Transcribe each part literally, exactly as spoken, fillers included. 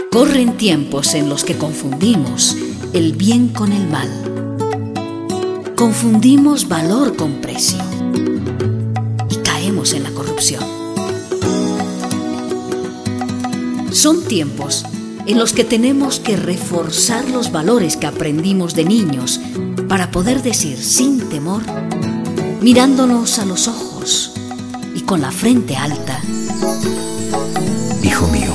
Corren tiempos en los que confundimos el bien con el mal. Confundimos valor con precio y caemos en la corrupción. Son tiempos en los que tenemos que reforzar los valores que aprendimos de niños para poder decir sin temor, mirándonos a los ojos y con la frente alta: hijo mío.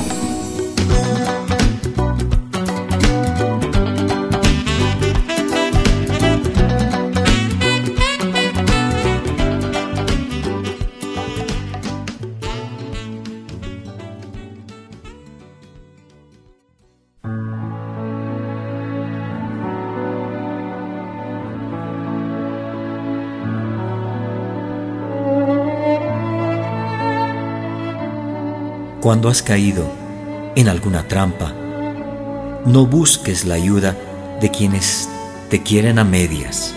Cuando has caído en alguna trampa, no busques la ayuda de quienes te quieren a medias.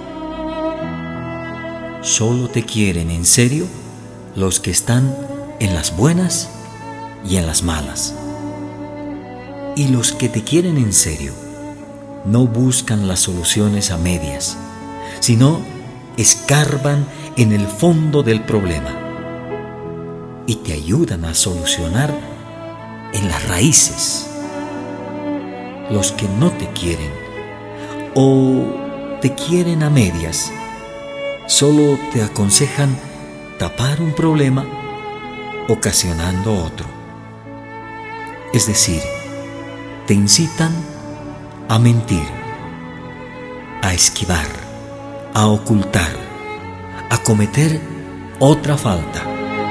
Solo te quieren en serio los que están en las buenas y en las malas. Y los que te quieren en serio no buscan las soluciones a medias, sino escarban en el fondo del problema y te ayudan a solucionar en las raíces. Los que no te quieren o te quieren a medias solo te aconsejan tapar un problema ocasionando otro. Es decir, te incitan a mentir, a esquivar, a ocultar, a cometer otra falta.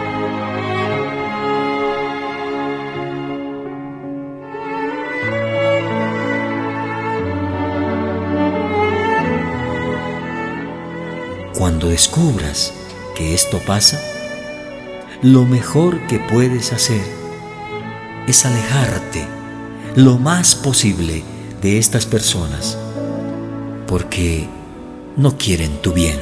Cuando descubras que esto pasa, lo mejor que puedes hacer es alejarte lo más posible de estas personas, porque no quieren tu bien.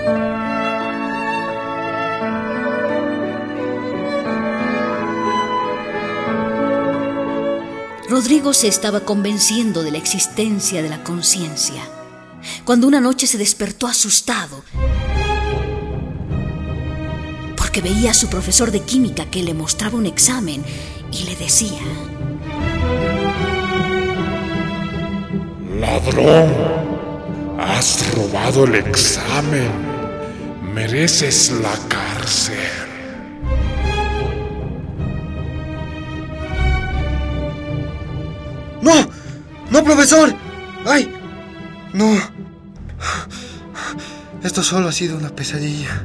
Rodrigo se estaba convenciendo de la existencia de la conciencia cuando una noche se despertó asustado porque veía a su profesor de química que le mostraba un examen y le decía: ¡Ladrón! ¡Has robado el examen! ¡Mereces la cárcel! ¡No! ¡No, profesor! ¡Ay! ¡No! Esto solo ha sido una pesadilla.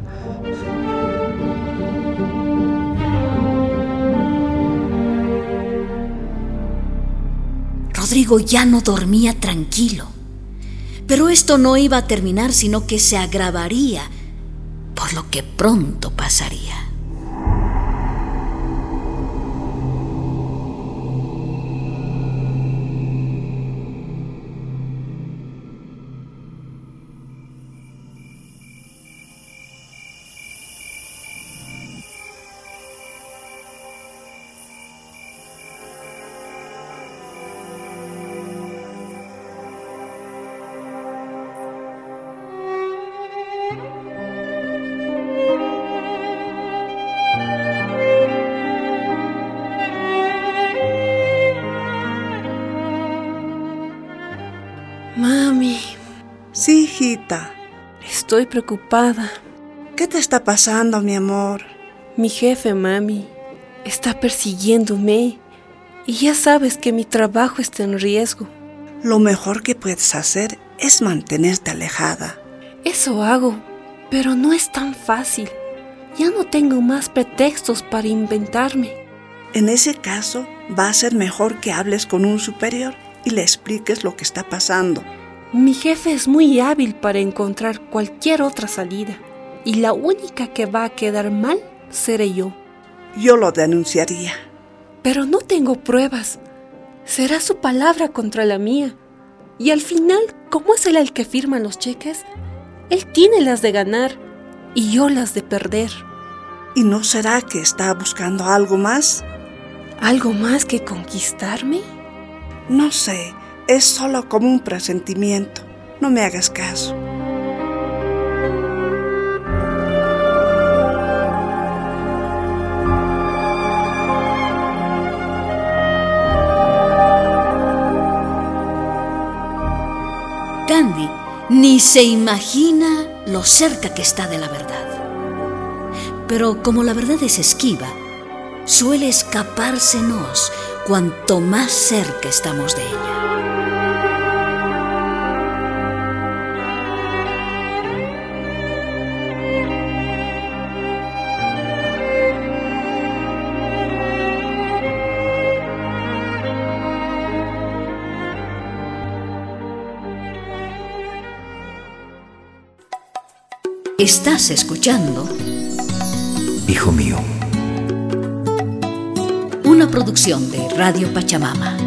Rodrigo ya no dormía tranquilo, pero esto no iba a terminar, sino que se agravaría por lo que pronto pasaría. Mami. Sí, hijita. Estoy preocupada. ¿Qué te está pasando, mi amor? Mi jefe, mami, está persiguiéndome y ya sabes que mi trabajo está en riesgo. Lo mejor que puedes hacer es mantenerte alejada. Eso hago, pero no es tan fácil. Ya no tengo más pretextos para inventarme. En ese caso, va a ser mejor que hables con un superior y le expliques lo que está pasando. Mi jefe es muy hábil para encontrar cualquier otra salida, y la única que va a quedar mal seré yo. Yo lo denunciaría. Pero no tengo pruebas. Será su palabra contra la mía. Y al final, como es él el que firma los cheques, él tiene las de ganar y yo las de perder. ¿Y no será que está buscando algo más? ¿Algo más que conquistarme? No sé, es solo como un presentimiento. No me hagas caso. Candy ni se imagina lo cerca que está de la verdad. Pero como la verdad es esquiva, suele escapársenos cuanto más cerca estamos de ella. Estás escuchando Hijo mío. Una producción de Radio Pachamama.